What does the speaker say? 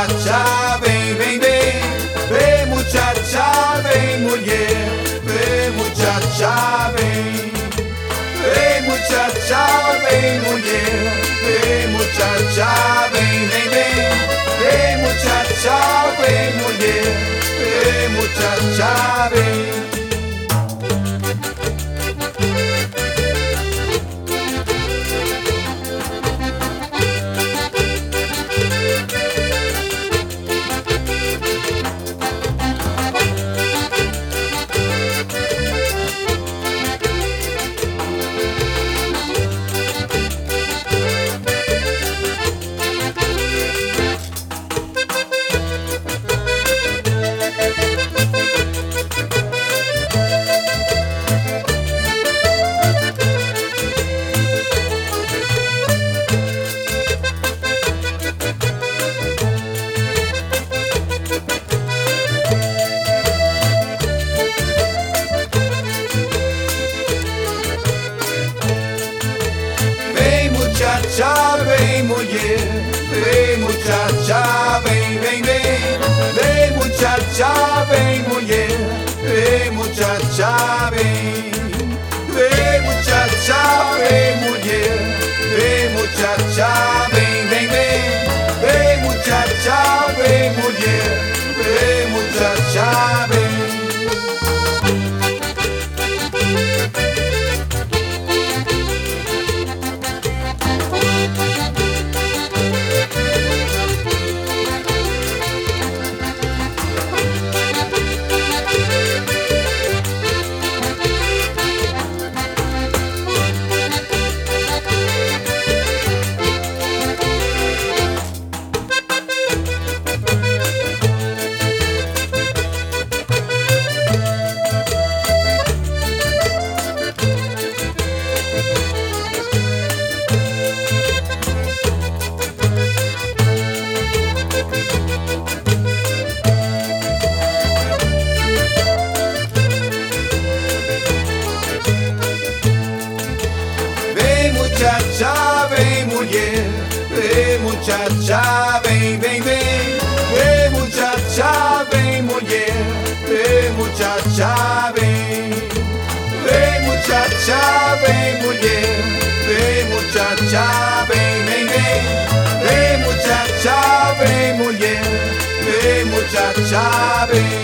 muchacha, vem, vem, vem. Vem, muchacha, vem, mulher. Vem, muchacha, vem. Vem, muchacha, vem, mulher. Vem, muchacha, vem, vem, vem. Vem, muchacha, vem, mulher. Vem, muchacha, vem. Muchacha, vem, mulher. Vem, muchacha, vem, vem, vem. Vem, muchacha, vem, mulher. Vem, muchacha, vem. Vem, muchacha, vem, mulher. Vem, muchacha, vem, vem, vem. Vem, muchacha, vem, mulher. Vem, muchacha, vem. Muchacha, vem, mulher. Vem, muchacha, vem, vem, vem. Vem, muchacha, vem, mulher. Vem, muchacha, vem. Vem, muchacha, vem, mulher. Vem, muchacha, vem, vem, vem. Vem, muchacha, vem, mulher. Vem, muchacha, vem.